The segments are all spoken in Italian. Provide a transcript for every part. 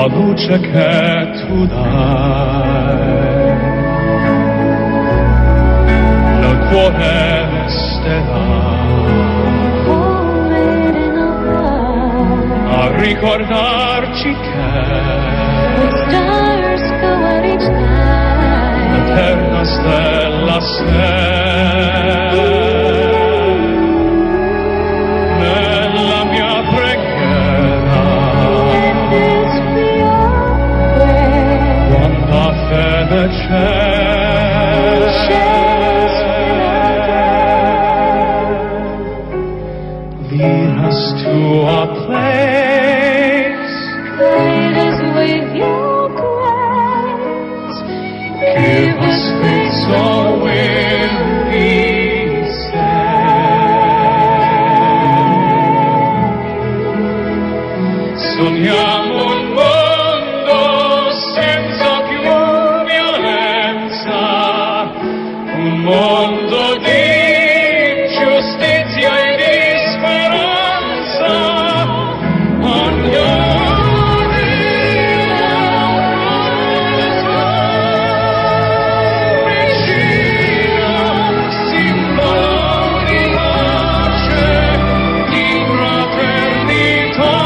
la luce che tu dai, nel cuore resterà a ricordarci che l'eterna stella sei. Nella mia preghiera quanta fede c'è, lead us to a place, guide us with your grace, give us faith so we'll be saved. Sogniamo un mondo senza più violenza, un mondo di giustizia e di speranza. Ognuno vicino, simbolo di pace, di fraternità.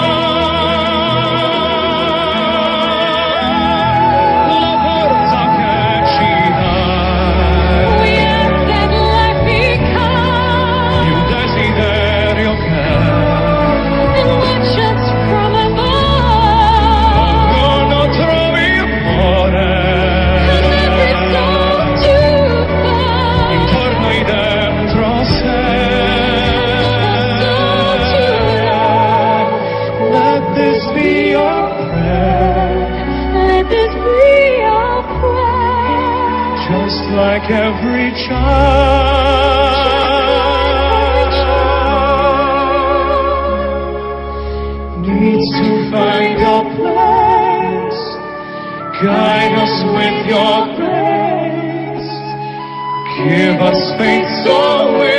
La forza che ci dai, we ask that life become il desiderio che and watch us from above. ognuno trovi il cuore intorno e dentro sé. Let this be your prayer, Let this be our prayer. just like every child needs to find a place. Guide us with your grace. Give us faith so we'll